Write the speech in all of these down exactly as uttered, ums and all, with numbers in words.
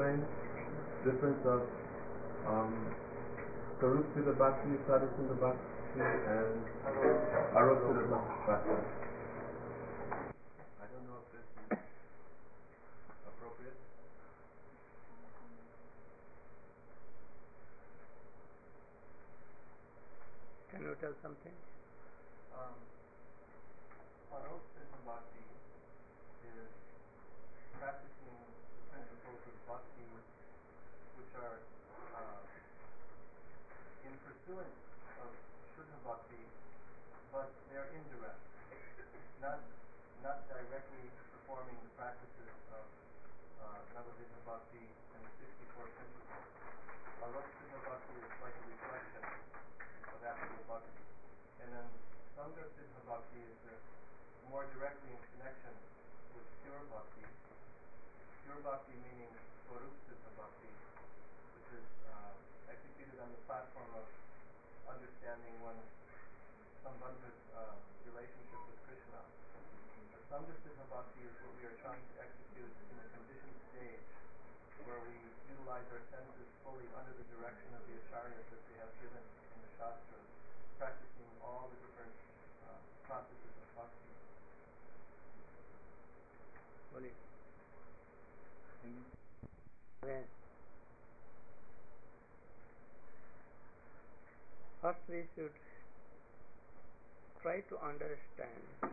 explain difference of um, Sarup Siddha Bhakti, Sadhusindha Bhakti, and Aroksita Bhakti. I don't know if this is appropriate. Can you tell something? Um, Aroksita Bhakti is practicing the principles of Bhakti which are uh, in pursuance of Shuddha Bhakti, but they are indirect, not not directly performing the practices of uh, Navadvipa Bhakti and the sixty-four principles. Aroksita Bhakti is like a reflection of actual Bhakti. And then Sangha Siddha Bhakti is uh, more directly in connection with pure Bhakti. Pure Bhakti meaning Swarup Siddha Bhakti, which is uh, executed on the platform of understanding one's Sambandha's uh, relationship with Krishna. The Sangha Siddha Bhakti is what we are trying to execute in a conditioned stage where we utilize our senses fully under the direction of the acharyas that they have given in the Shastras, practicing all the different uh, processes of Bhakti. Only. Mm-hmm. Okay. First we should try to understand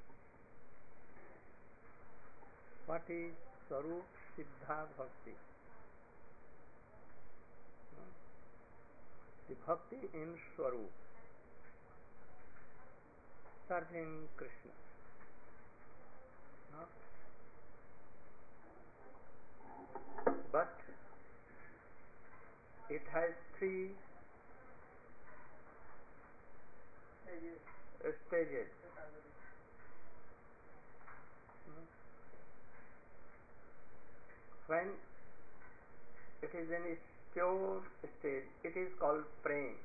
what is Swarup Siddha Bhakti. The Bhakti in Swarup, serving Krishna. No? But it has three stages. Uh, stages. Hmm. When it is in its pure stage, it is called prem.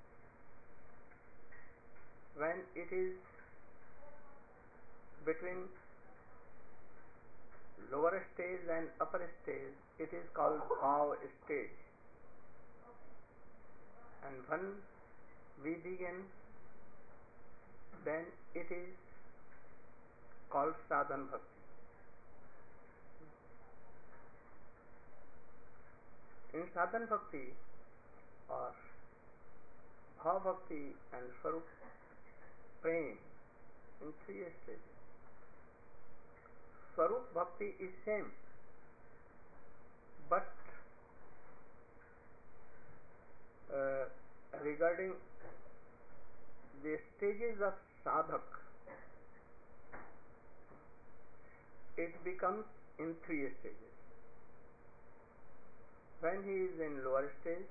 When it is between lower stage and upper stage, it is called bhav stage. And when we begin, then it is called sadhan bhakti. In sadhan bhakti or bhav bhakti and swarup prem in three stages. Swarup bhakti is same, but uh, regarding the stages of sadhak, it becomes in three stages. When he is in lower stage,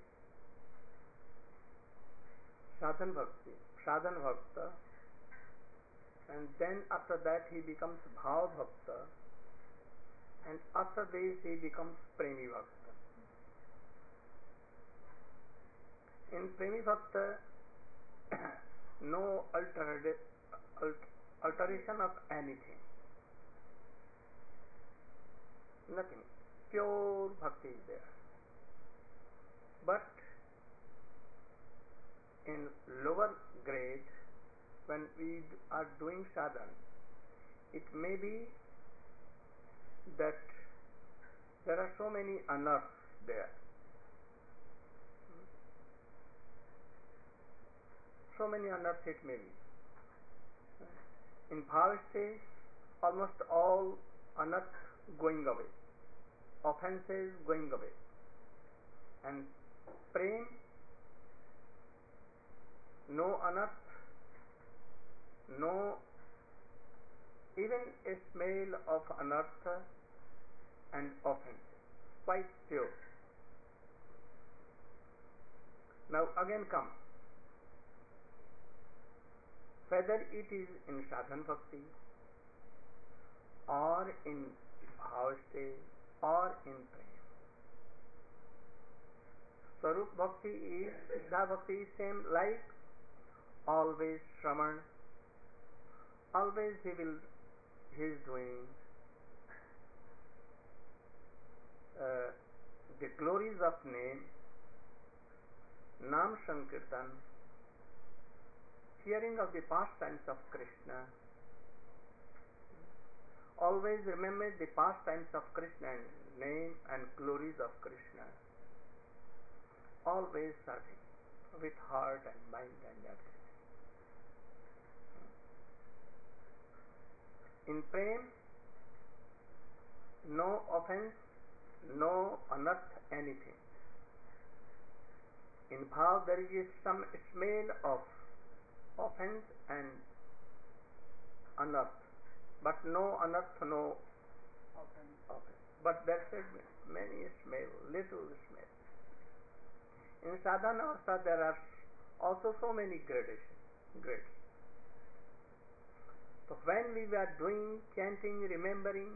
sadhan bhakti, sadhan bhakta, and then after that he becomes bhav bhakta, and after this he becomes premi bhakta. In premi bhakta, no alter, alter, alteration of anything, nothing, pure bhakti is there. But in lower grade, when we are doing sadhana, it may be that there are so many unearths there. So many unearths it may be. In bhav stage, almost all unearths going away, offenses going away. And prem, no unearth, no even a smell of unearth and offense, quite pure. Now again come, whether it is in sadhan bhakti or in bhav stage or in prem. Swarup bhakti is, Siddha bhakti is same, like always Shraman, always he will, he is doing uh, the glories of name, Nam Sankirtan, hearing of the pastimes of Krishna, always remember the pastimes of Krishna and name and glories of Krishna, always serving with heart and mind and everything. In prem, no offense, no unearth anything. In bhav there is some smell of offense and unearth, but no unearth, no Offense. offense. But there is many smell, little smell. In sadhana avastha there are also so many gradations, grades. So when we were doing chanting, remembering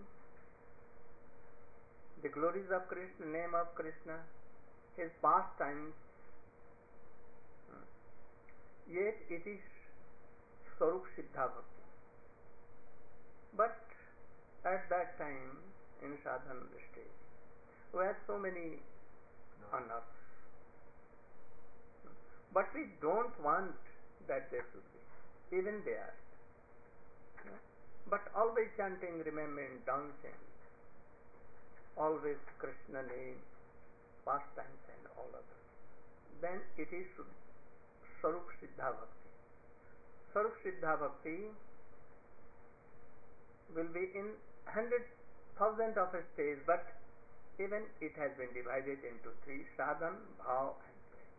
the glories of Krishna, name of Krishna, his pastimes, yet it is Swarup Siddha Bhakti. But at that time in sadhana stage, we had so many No. unearths. But we don't want that there should be, even there. But always chanting, remembering, dancing, always Krishna name, pastimes and all others. Then it is Swarup Siddha Bhakti. Swarup Siddha Bhakti will be in hundred thousand of a stage, but even it has been divided into three: sadhan, bhav and prem.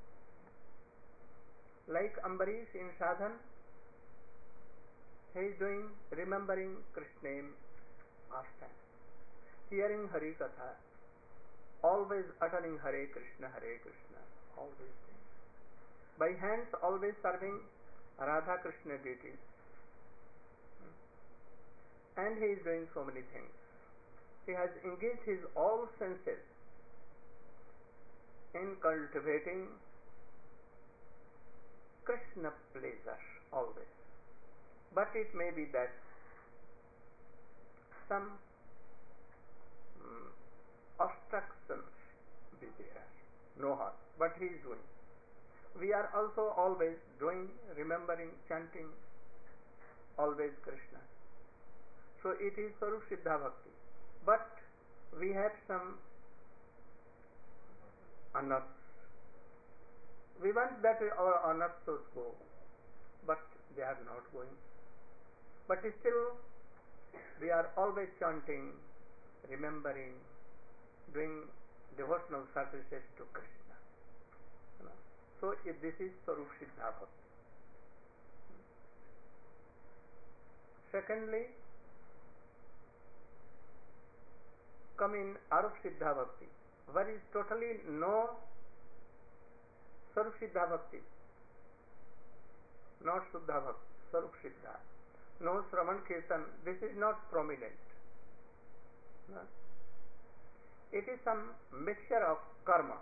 Like Ambarish in sadhan, he is doing, remembering Krishna name, pastime, hearing Hari Katha, always uttering Hare Krishna, Hare Krishna, all these things. By hands always serving Radha Krishna deities. And he is doing so many things. He has engaged his all senses in cultivating Krishna pleasure always. But it may be that some um, obstructions be there, no harm, but he is doing. We are also always doing, remembering, chanting, always Krishna. So it is Swarup Siddha Bhakti. But we have some unearths. We want that our unearths should go, but they are not going. But still, we are always chanting, remembering, doing devotional services to Krishna. You know? So if this is Swarup Siddha Bhakti. Secondly, come in Arup Siddha Bhakti, where is totally no Swarup Siddha Bhakti, not Suddha Bhakti, Swarup Siddha, no Shravan Kirtan, this is not prominent. No? It is some mixture of karma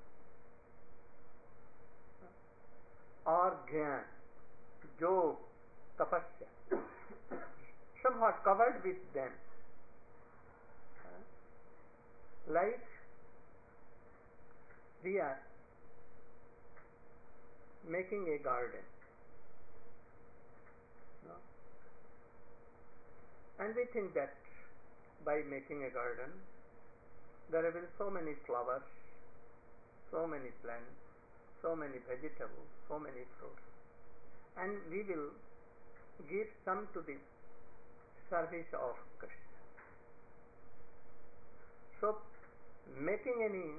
or jnana, yog, tapasya, somewhat covered with them. Like we are making a garden, no? And we think that by making a garden there will be so many flowers, so many plants, so many vegetables, so many fruits, and we will give some to the service of Krishna. So making any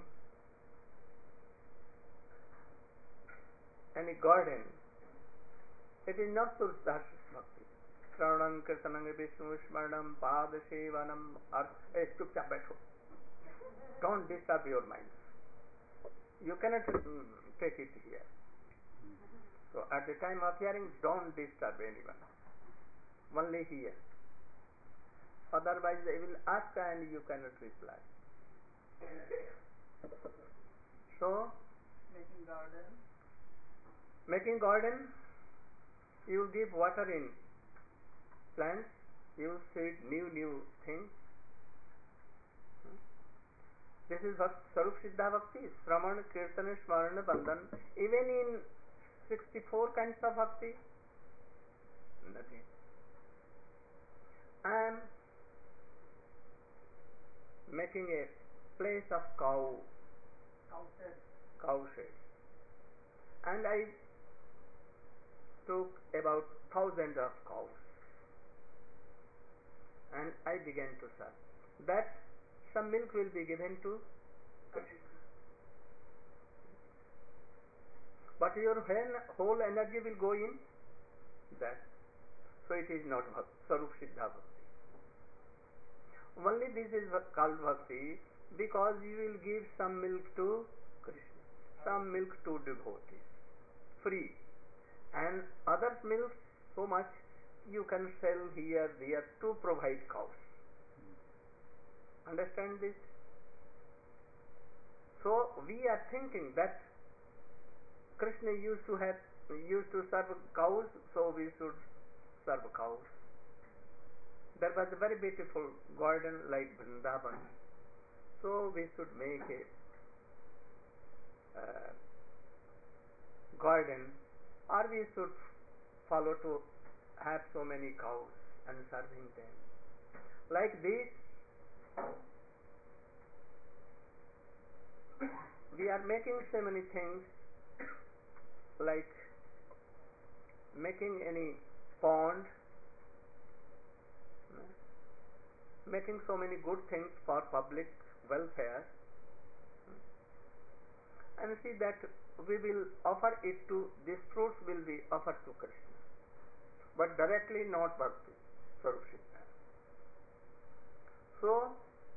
any garden, it is not Suddha Bhakti. Shravanam, Kirtanam, Vishnu Smaranam, Pada Sevanam, Arth. Hey, chupchap baitho. Don't disturb your minds. You cannot mm, take it here. So at the time of hearing, don't disturb anyone. Only hear. Otherwise they will ask and you cannot reply. So, Making garden. making garden, you will give water in plants, you will seed new new things. This is what Sarup Siddha Bhakti, Sraman, Kirtan, Smarana, Bandhan. Even in sixty-four kinds of bhakti, nothing. I am making a place of cow, Counted. cow shed, and I took about thousands of cows, and I began to serve. That some milk will be given to Krishna. But your whole energy will go in that. So it is not Sarup Siddha Bhakti. Only this is called Bhakti because you will give some milk to Krishna, some milk to devotees, free. And other milk, so much you can sell here, there to provide cows. Understand this? So we are thinking that Krishna used to have used to serve cows, so we should serve cows. There was a very beautiful garden like Vrindavan, so we should make a uh, garden, or we should follow to have so many cows and serving them. Like this, we are making so many things, like making any pond, making so many good things for public welfare, and see that we will offer it to, these fruits will be offered to Krishna, but directly not Bhakti, Sarup Siddha. So,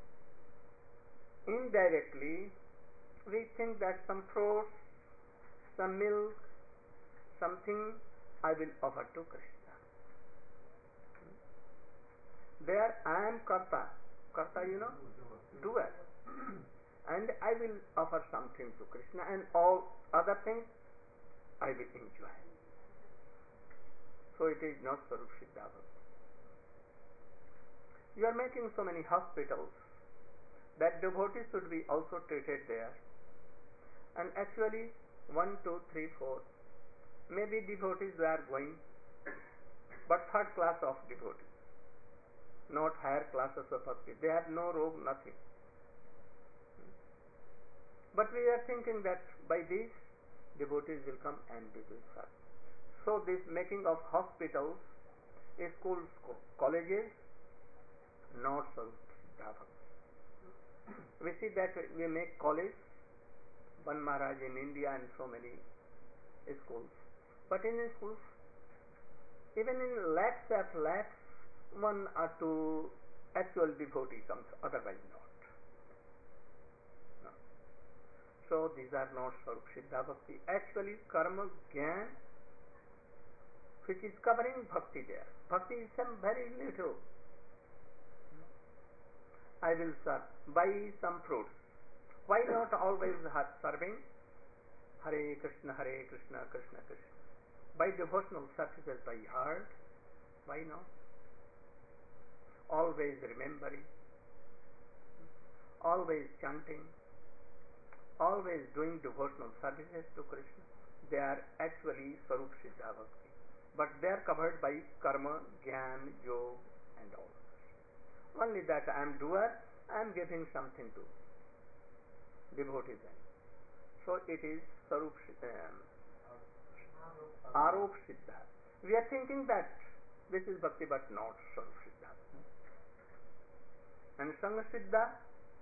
indirectly, we think that some fruits, some milk, something I will offer to Krishna. There I am Karta. Karta, you know? Doer. And I will offer something to Krishna, and all other things I will enjoy. So it is not Sarup Siddha Bhakti. You are making so many hospitals that devotees should be also treated there. And actually, one, two, three, four, maybe devotees they are going, but third class of devotees, not higher classes of bhakti. They have no robe, nothing. But we are thinking that by this, devotees will come and we will serve. So this making of hospitals, schools, colleges, not Sarup Siddha Bhakti. We see that we make college, one Maharaj in India and so many schools. But in schools, even in lakhs of lakhs, one or two actual devotee comes, otherwise not. No. So these are not Sarup Siddha Bhakti. Actually, Karma Gyan, which is covering Bhakti there. Bhakti is some very little. I will serve, buy some fruits. Why not always serving Hare Krishna, Hare Krishna, Krishna Krishna? By devotional services by heart, why not? Always remembering, always chanting, always doing devotional services to Krishna. They are actually Sarup Siddha Bhakti. But they are covered by Karma, Gyan, Yoga and all. Only that I am doer, I am giving something to devotees. So it is Sarup Siddha, um, Arup Siddha. We are thinking that this is Bhakti but not Sarup Siddha. And Sangha Siddha,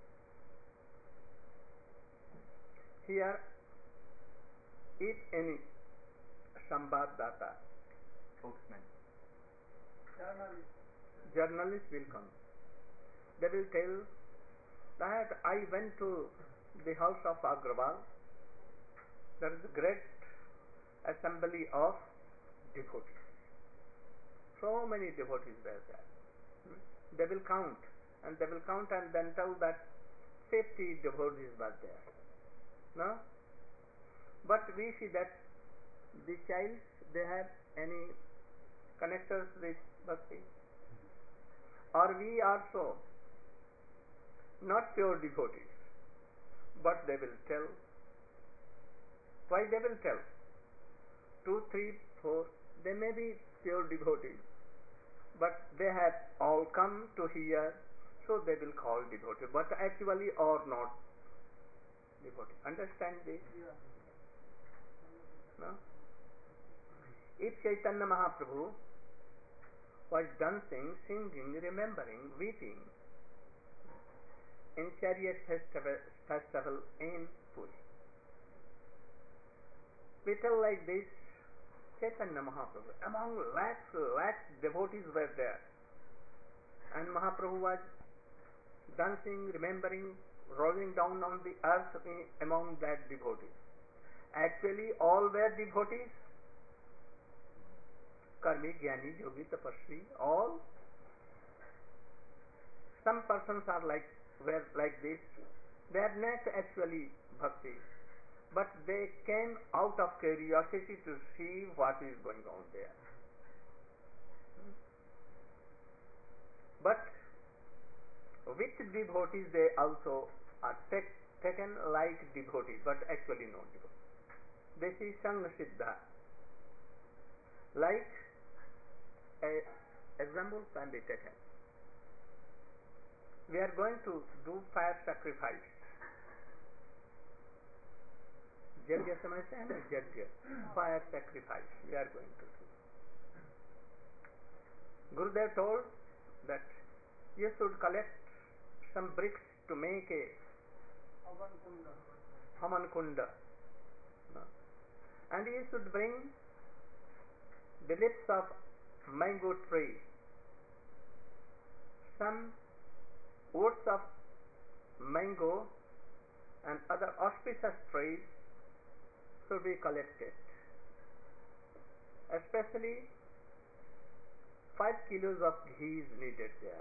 here if any Sambhadata, Spokesman. Journalist. journalist will come, they will tell that I went to the house of Agrawal. There is a great assembly of devotees. So many devotees were there. Hmm? They will count, and they will count and then tell that fifty devotees were there. No? But we see that the child, they have any connectors with Bhakti? Or we also not pure devotees, but they will tell. Why they will tell? Two, three, four, they may be pure devotees, but they have all come to hear, so they will call devotee, but actually are not devotee. Understand this? Yeah. No? If Chaitanya Mahaprabhu was dancing, singing, remembering, weeping in chariot festival, festival in Puri, we tell like this, Chaitanya Mahaprabhu, among lakhs, lakhs devotees were there, and Mahaprabhu was dancing, remembering, rolling down on the earth in, among that devotees. Actually, all were devotees. Karmi, Jnani, Yogi, Tapasvi, all. Some persons are like were like this. They are not actually bhakti, but they came out of curiosity to see what is going on there. But with devotees, they also are take, taken like devotees, but actually not devotees. This is Sangha Siddha. Like a example can be taken. We are going to do fire sacrifice. Yajna समझते हैं ना? यज्ञ, fire sacrifice we are going to do. Gurudev told that you should collect some bricks to make a Havan Kunda. Haman Kunda. No? And you should bring the lips of mango tree, some woods of mango and other auspicious trees should be collected. Especially five kilos of ghee is needed there.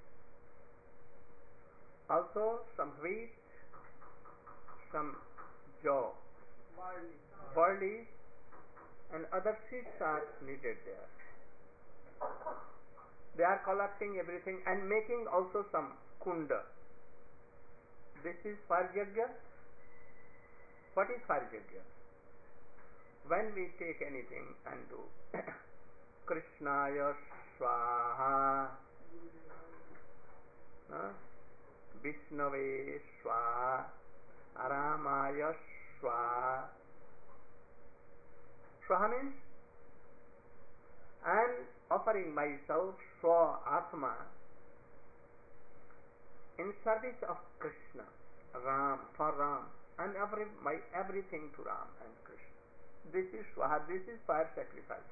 Also some wheat, some jaw, Barley. barley and other seeds are needed there. They are collecting everything and making also some kunda. This is fire yajna. What is fire yajna? When we take anything and do Krishnaya Swaha, uh, Vishnave Swaha, Aramaya Swaha. Swaha means I am offering myself Swa Atma in service of Krishna, Ram, for Ram, and every, my everything to Ram and Krishna. This is Swaha, this is fire sacrifice.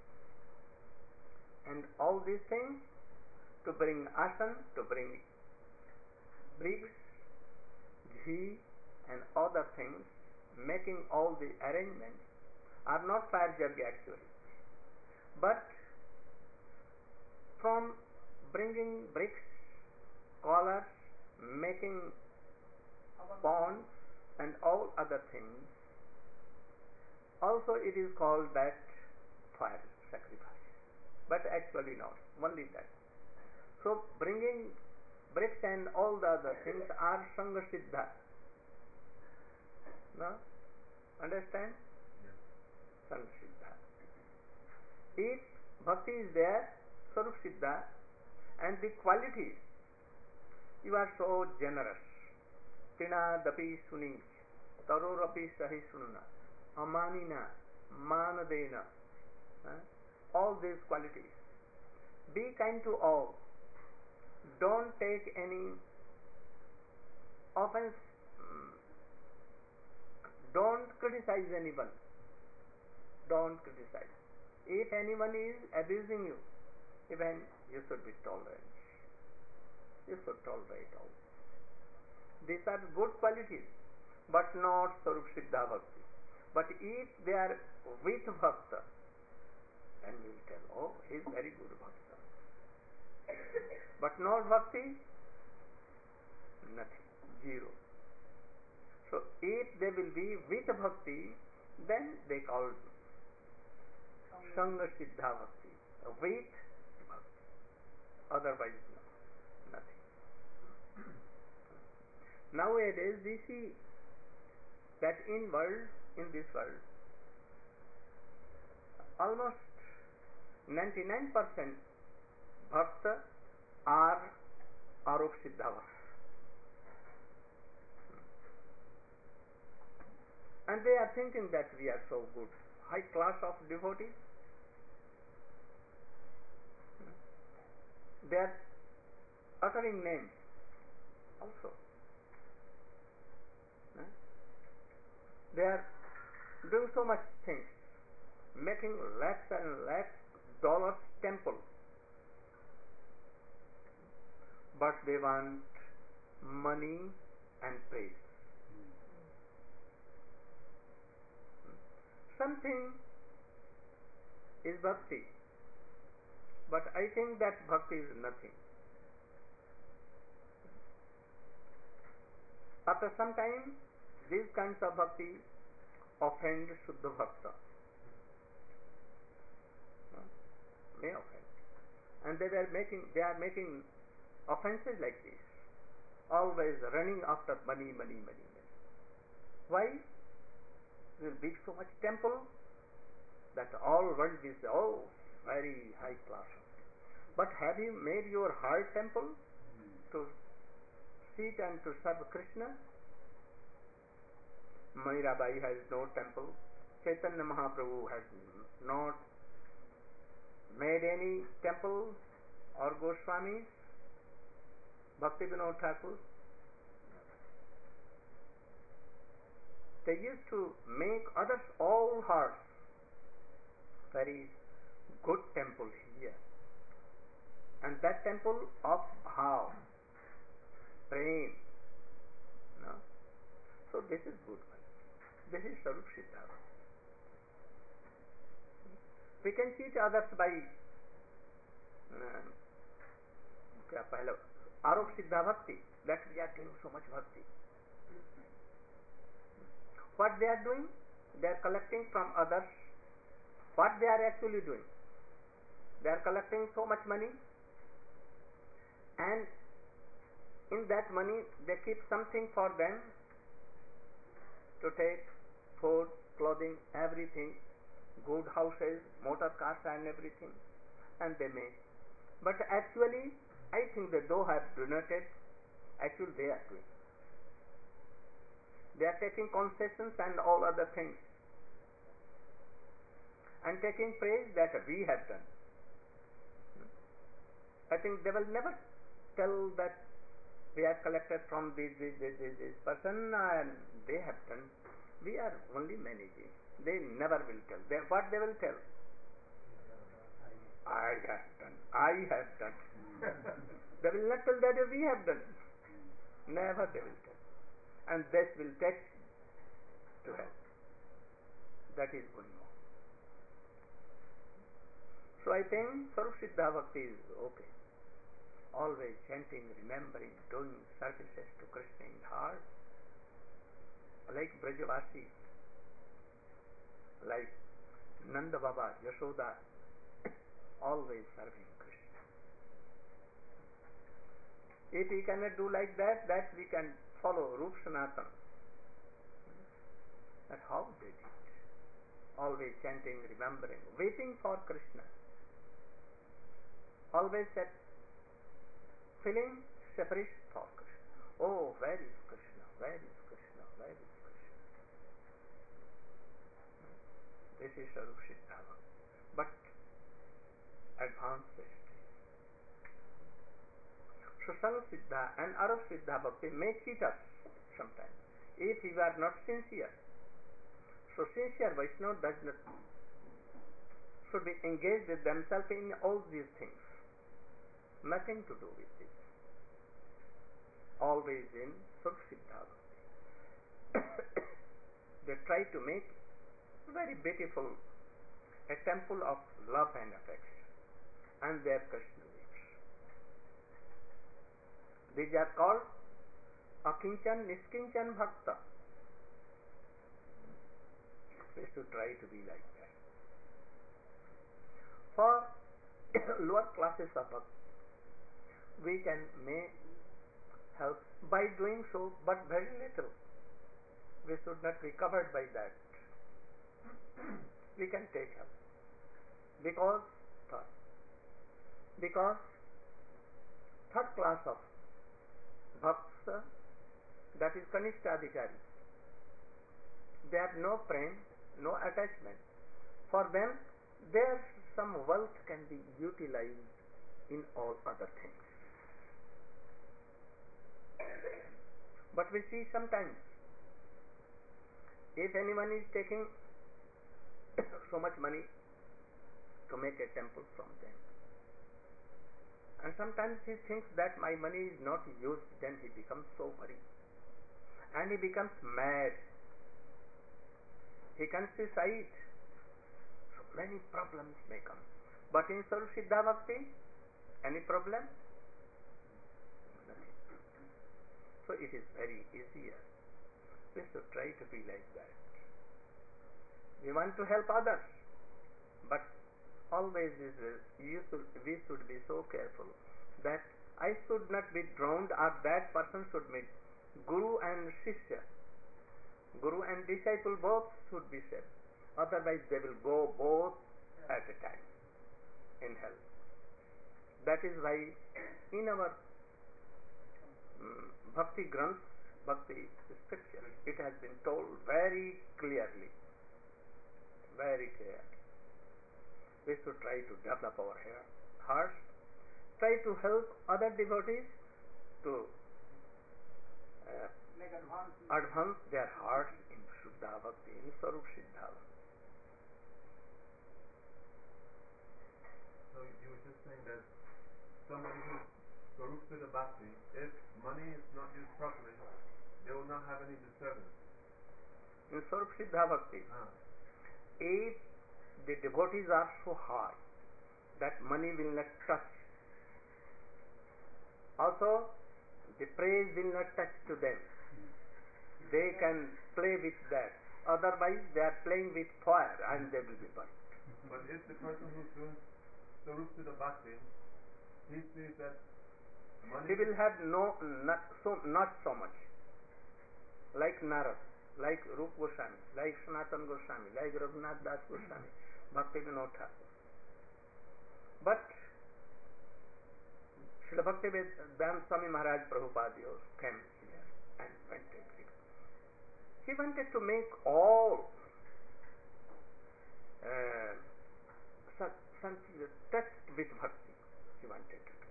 And all these things to bring asan, to bring bricks, ghee, and other things, making all the arrangements are not fire yajna actually. But from bringing bricks, collars, making ponds and all other things, also it is called that fire sacrifice. But actually not, only that. So bringing bricks and all the other things are Sangha Siddha. No? Understand? Yes. Sangha Siddha. If bhakti is there, Swarup Siddha, and the qualities, you are so generous. Tina dapi suni, tarorapi sahi sunna, amanina, manadena, uh, all these qualities. Be kind to all. Don't take any offense. mm, Don't criticize anyone. Don't criticize. If anyone is abusing you, even you should be tolerant. You should tolerate all. These are good qualities, but not Swarup Siddha Bhakti. But if they are with Bhakta, then we will tell, oh, he is very good Bhakta. But not Bhakti, nothing, zero. So if they will be with Bhakti, then they call Sangha Siddha Bhakti. With Bhakti. Otherwise, no, nothing. Nowadays we see that in world, in this world, almost ninety-nine percent bhakta are Arop Siddhavas. And they are thinking that we are so good, high class of devotees. They are uttering names also. They are doing so much things, making lakhs and lakhs dollars temple, but they want money and praise. Something is bhakti, but I think that bhakti is nothing. After some time, these kinds of bhakti offend Shuddha Bhakta. No? May offend. And they were making, they are making offenses like this, always running after money, money, money, money. Why? We will build so much temple that all world will say, oh, very high class. But have you made your heart temple to sit and to serve Krishna? Mirabai has no temple. Chaitanya Mahaprabhu has not made any temple, or Goswamis, Bhakti Vinod Thakur. They used to make others all hearts very good temple here. And that temple of how? Prem. No? So this is good one. This is Sarup Siddha. We can cheat others by uh, kya pehla, Arop Siddha Bhakti, that we are doing so much bhakti. What they are doing? They are collecting from others. What they are actually doing? They are collecting so much money, and in that money they keep something for them to take, food, clothing, everything, good houses, motor cars and everything, and they make. But actually, I think that though have donated, actually they are doing. They are taking concessions and all other things, and taking praise that we have done. I think they will never tell that we are collected from this, this, this, this, this person and they have done. We are only managing. They never will tell. They, what they will tell? I have done. I have done. They will not tell that we have done. Never they will tell. And this will take to help. That is going on. So I think Sarup Siddha Bhakti is okay. Always chanting, remembering, doing services to Krishna in heart, like Brajavasi, like Nanda Baba, Yashoda, always serving Krishna. If we cannot do like that, that we can follow Rup Sanatan. That's how they did. Always chanting, remembering, waiting for Krishna. Always that feeling separation for Krishna. Oh, where is Krishna? Where is Krishna? Where is Krishna? This is Sarup Siddha. But advanced stage. So Sarup Siddha and Arop Siddha Bhakti may cheat us sometimes if we are not sincere. So sincere Vaishnava does not should be engaged with themselves in all these things. Nothing to do with this. Always in Sarup Siddha Bhakti. They try to make very beautiful a temple of love and affection, and their Krishna lives. These are called Akinchan Niskinchan Bhakta. We should try to be like that. For lower classes of bhakti, we can may help by doing so, but very little. we should not be covered by that. We can take help. Because, third, because third class of bhakts, that is Kanishta Adhikari, they have no prem, no attachment. For them, their some wealth can be utilized in all other things. But we see sometimes, if anyone is taking so much money to make a temple from them, and sometimes he thinks that my money is not used, then he becomes so worried and he becomes mad. He can suicide. So many problems may come. But in Sarup Siddha Bhakti, any problem? Nothing. So it is very easier. We should try to be like that. We want to help others, but always is you should, we should be so careful that I should not be drowned, or that person should be Guru and Shishya. Guru and disciple both should be saved. Otherwise they will go both at a time in hell. That is why in our um, Bhakti Granths, Bhakti scriptures, it has been told very clearly, very clear. We should try to develop our hearts, try to help other devotees to uh, Make advance. advance their hearts in Shuddha Bhakti, in Sarup Siddha. So you were just saying that somebody who's Sarup Siddha Bhakti, if money is not used properly, they will not have any disturbance. In Sarup Siddha Bhakti, Ah. if the devotees are so high that money will not touch, also the praise will not touch to them, they can play with that. Otherwise they are playing with fire and they will be burned. But if the person who's doing Sarup Siddha Bhakti, he sees that money... He will have no, not so, not so much. Like Narad, like Rup Goswami, like Sanatana Goswami, like Raghunath Das Goswami, Bhakti Vinod Thakur. But Srila Bhakti Vedanta Swami Maharaj Prabhupada came here and went to it. He wanted to make all uh, something touched with bhakti. He wanted to do.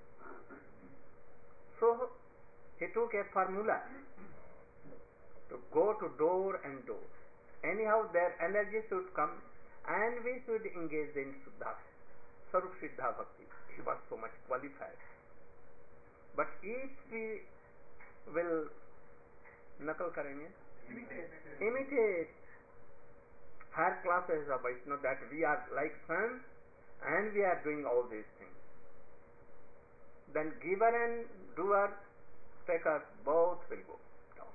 So he took a formula to go to door and door. Anyhow, their energy should come and we should engage in Shuddha, Sarup Siddha Bhakti. He was so much qualified. But if we will nakal karenge, Imitate. imitate higher classes of Vaishnava, that we are like sons and we are doing all these things, then giver and doer, taker, both will go down.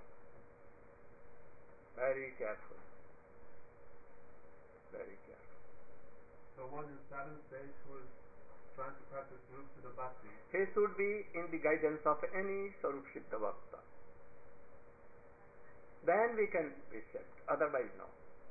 Very careful. Very careful. So one in sadhana stage who is trying to practice Sarup Siddha Bhakti, He should be in the guidance of any Sarup Siddha Bhakta. Then we can be saved. Otherwise, no.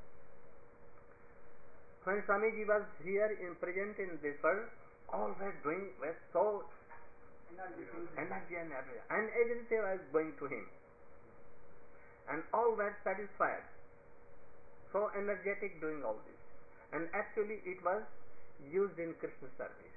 When Swamiji was here in present in this world, all were doing were so Energy. energy and everything, and everything was going to him, and all were satisfied, so energetic doing all this, and actually it was used in Krishna service.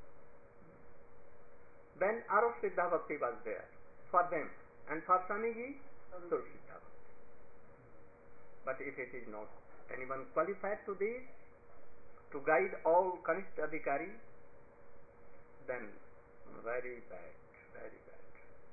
Then Arup Siddha Bhakti was there for them, and for Swamiji, Sarup Siddha Bhakti. But if it is not anyone qualified to this, to guide all Kanishta Adhikari, then very bad, very bad.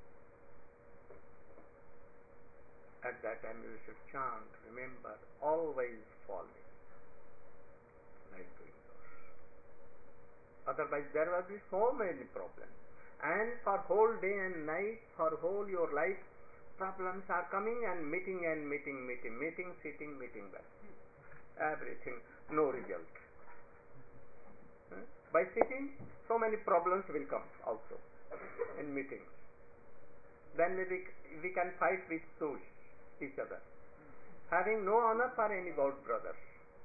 At that time you should chant, remember, always falling, like doing those. Otherwise there will be so many problems. And for whole day and night, for whole your life, problems are coming and meeting and meeting, meeting, meeting, sitting, meeting back. Everything, no result. Huh? By sitting, so many problems will come also in meetings. Then we, we can fight with suits each other. having no honor for any god brother.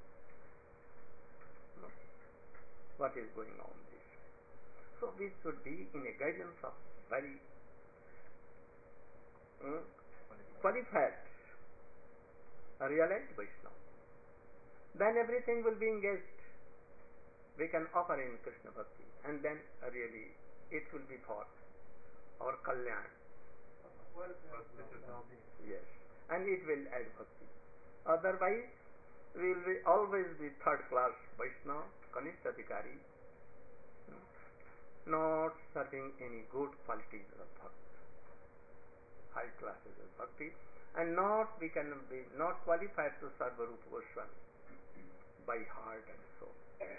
No. What is going on this? So we should be in a guidance of very mm, qualified, realized Vaishnava. Then everything will be engaged. We can offer in Krishna Bhakti, and then really it will be for our Kalyan. Well, Auspicious well-being. Yes, and it will add Bhakti. Otherwise, we will be always be third class Vaishnava, Kanishta Adhikari, not serving any good qualities of Bhakti, high classes of Bhakti, and not we can be not qualified to serve Rupa Goswami by heart and soul.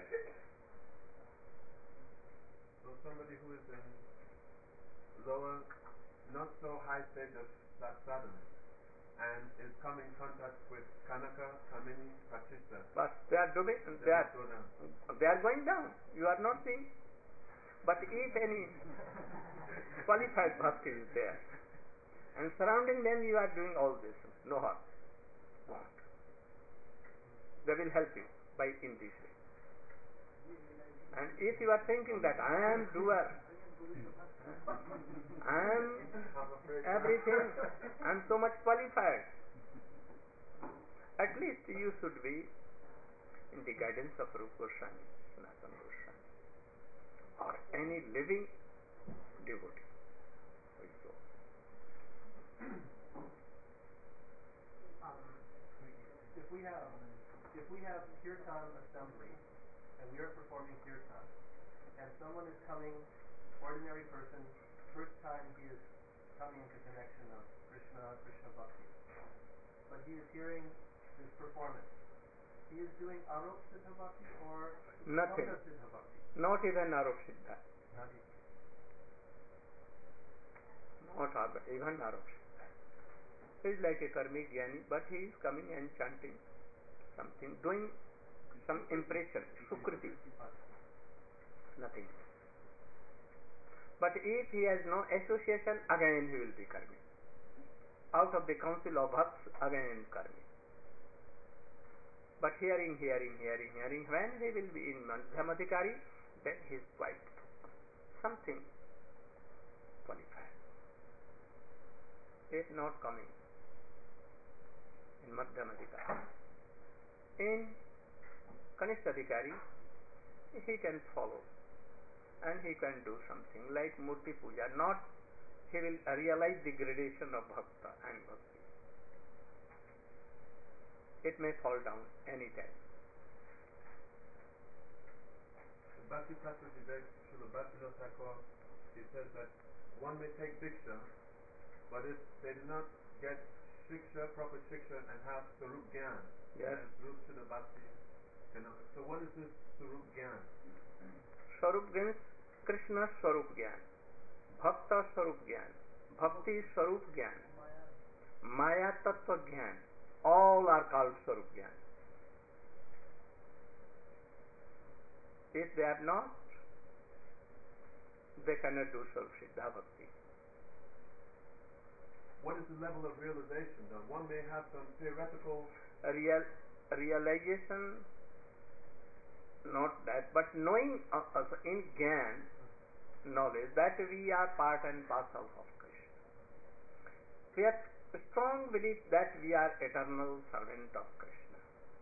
So somebody who is in lower, not so high stage of that sadhana and is coming in contact with Kanaka, Kamini, Pratishta, But they are doing, they they are, will go down. they are going down. You are not seeing. But if any qualified bhakti is there, and surrounding them you are doing all this, no harm, won't. They will help you by in this way. And if you are thinking that I am doer, I am I'm afraid everything, I am so much qualified, at least you should be in the guidance of Rupa Goswami, Sanatana Goswami, or any living devotee. So, Um, if we have if we have kirtan assembly and we are performing kirtan and someone is coming, ordinary person, first time he is coming into connection of Krishna, Krishna Bhakti, but he is hearing this performance. He is doing Arop Siddha Bhakti or nothing, Sangha Siddha Bhakti? not even Arup Siddha, Not even. not Ar- even Arup Siddha. He is like a karmic jnani, but he is coming and chanting something, doing some impression, sukriti, nothing. But if he has no association, again he will be karmi. Out of the council of bhakts, again karmi. But hearing, hearing, hearing, hearing, when he will be in Madhyamadhikari, then he is quite something qualified. If not coming in Madhyamadhikari, in Kanishta Adhikari, he can follow and he can do something like Murti Puja. Not he will realize the gradation of Bhakta and Bhakti. It may fall down any time. Bhakti Tatra Vivek, Srila Bhaktivinoda Thakur, he says that one may take Diksha, but if they do not get Shiksha, proper Shiksha, and have Sarup Gyan, Yes. then Rup Siddha Bhakti cannot. So what is this Sarup Gyan? Swarup means Krishna Swarup Gyan, Bhakta Swarup Gyan, Bhakti Swarup Gyan, Maya Tattva Gyan, all are called Swarup Gyan. If they are not, they cannot do Swarup Siddha Bhakti. What is the level of realization though? One may have some theoretical. Real realization, not that, but knowing uh, uh, in Gyan, knowledge that we are part and parcel of Krishna. We have a strong belief that we are eternal servant of Krishna.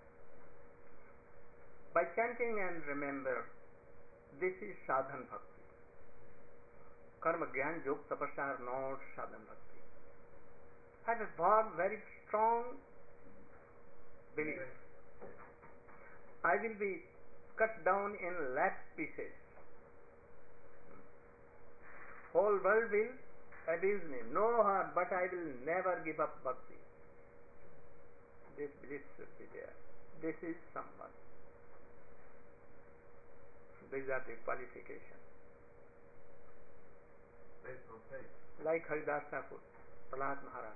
By chanting and remember, this is sadhan bhakti. Karma, Gyan, Yog, Tapasya are not sadhan bhakti. Have a very strong belief. I will be cut down in lakh pieces. Whole world will abuse me. No harm, but I will never give up bhakti. This belief should be there. This is someone. These are the qualifications. Based on faith. Like Haridas Thakur, Prahlad Maharaj.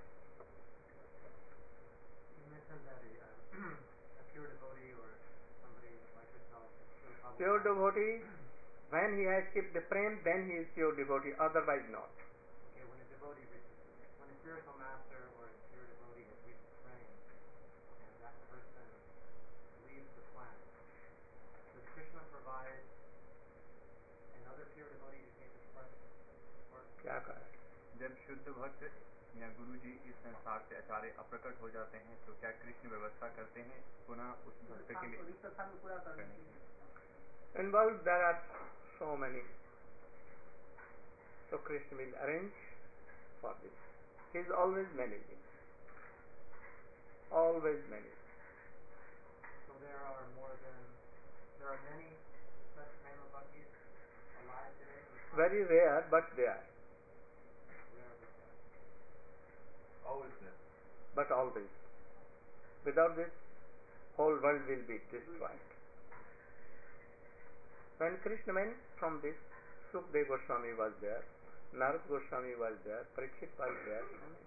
You mentioned that a, uh, a pure devotee or somebody like yourself, Srila Prabhupada, Pure devotee, when he has kept the prem, then he is pure devotee, otherwise not. okay, when a devotee reaches, when a spiritual master or a pure devotee has reached praying, advise another pure devotee to take this part? part? क्या कहा? जब शुद्ध भक्त या गुरु जी इस संसार से अचार्य अप्रकट हो जाते हैं तो क्या कृष्ण व्यवस्था करते हैं पुनः उस भक्त के लिए रिक्त स्थान को पूरा करने करने के के लिए। लिए? Involved there are so many. So Krishna will arrange for this. He is always managing. Always managing. So there are more than, there are many such prema bhaktis alive today? Very rare, but they are. Rare, but there. Always there. But always. Without this, whole world will be destroyed. When Krishna went from this, Sukdev Goswami was there, Narad Goswami was there, Parikshit was there.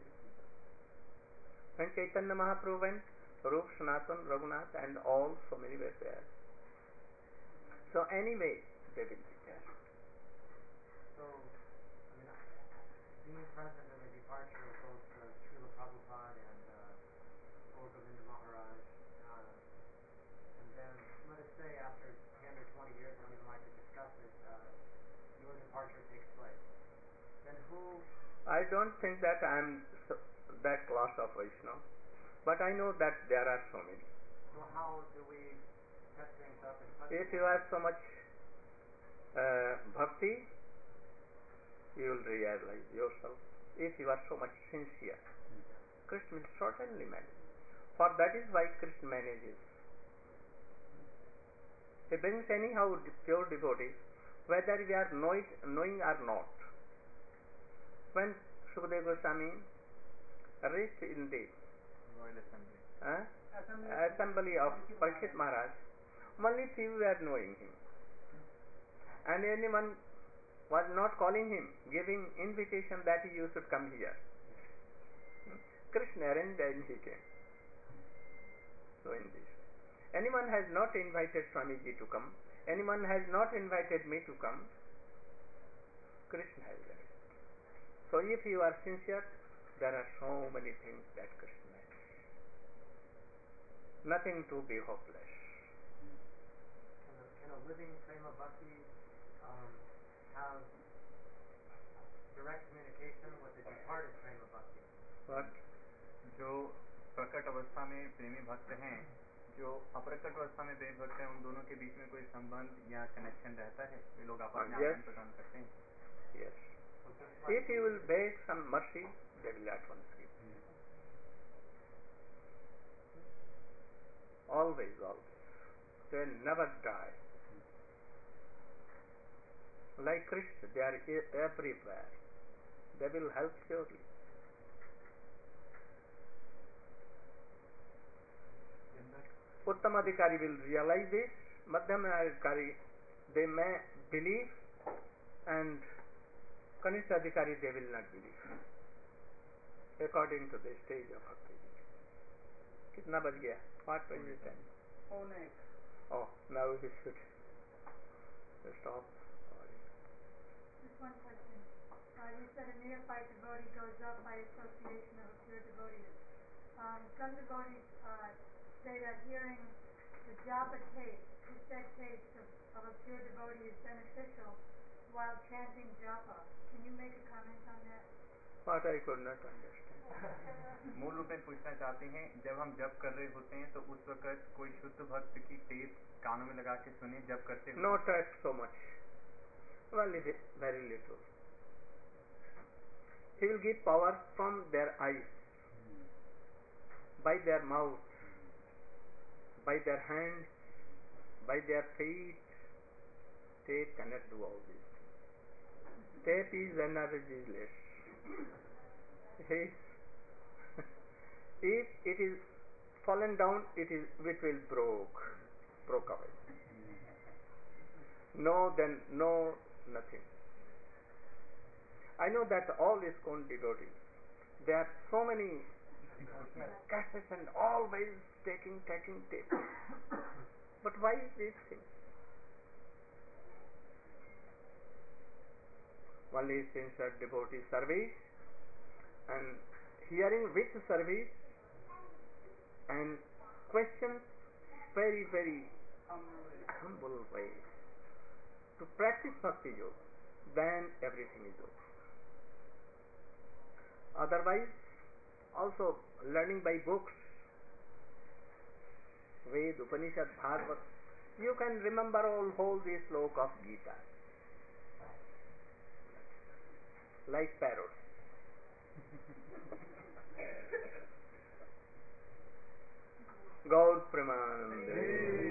When Chaitanya Mahaprabhu went, Rup, Sanatan, Raghunath and all, so many were there. So anyway, they will be there. So, I mean, being present in the departure of both uh, Srila Prabhupada and uh, Gaur Govinda Maharaj, uh, and then let us say after ten or twenty years, I don't even like to discuss it, uh, your departure takes place. Then who? I don't think that I am so, that class of Vaishnava, but I know that there are so many. So how do we set things up in such If a you way? have so much uh, bhakti, you will realize yourself. If you are so much sincere, Krishna will certainly manage. For that is why Krishna manages. He brings anyhow pure devotees, whether we are know it, knowing or not. When Sukadeva Goswami reached in the Royal Assembly. uh, Assembly, assembly of Parikshit Maharaj, only few were knowing him. And anyone was not calling him, giving invitation that you should come here. Krishna arranged and he came. So in this way. Anyone has not invited Swamiji to come, anyone has not invited me to come, Krishna has arranged. So if you are sincere, there are so many things that Krishna has. Nothing to be hopeless. Can a, can a living prema bhakti um, have direct communication with the departed prema bhakti? What? जो प्रकट अवस्था में प्रेमी भक्त हैं जो अप्रकट अवस्था में प्रेमी भक्त हैं उन दोनों के बीच में कोई संबंध या कनेक्शन रहता है वे लोग आपस में Yes. आदान प्रदान करते हैं Yes. So just like If you will beg some mercy, they will at once give. Always, always. They never die. Like Krishna, they are e- everywhere. They will help surely. In that, Uttam Adhikari will realize this. Madhyam Adhikari, they may believe, and Kanishta Adhikari, they will not believe. According to the stage of bhakti. कितना बज गया? What was the time? own it. Oh, now we should stop. Just one question. Uh, you said a neophyte devotee goes up by association of a pure devotee. Um, some devotees uh, say that hearing the japa tape, cassette tapes of, of a pure devotee is beneficial while chanting japa. Can you make a comment on that? What I could not understand. मूल रूप में पूछना चाहते हैं जब हम जप कर रहे होते हैं तो उस वक्त कोई शुद्ध भक्त की टेप कानों में लगा के सुने जप करते हुए Not at so much. Only ve- very little. He will give power from their eyes, by their mouth, by their hands, by their feet. Tape cannot do all these things. Tape is energyless. He- if it is fallen down, it is it will broke, broke away. No, then no, nothing. I know that all ISKCON devotees, there are so many cassettes and always taking, taking, taking. But why these things? Only sincere devotee service and hearing which service and questions very, very Humble way. humble way. to practice Bhakti Yoga, then everything is over. Otherwise, also learning by books, Ved, Upanishad, Bhagavad, you can remember all whole this sloka of Gita like parrots. Gaur Premanande.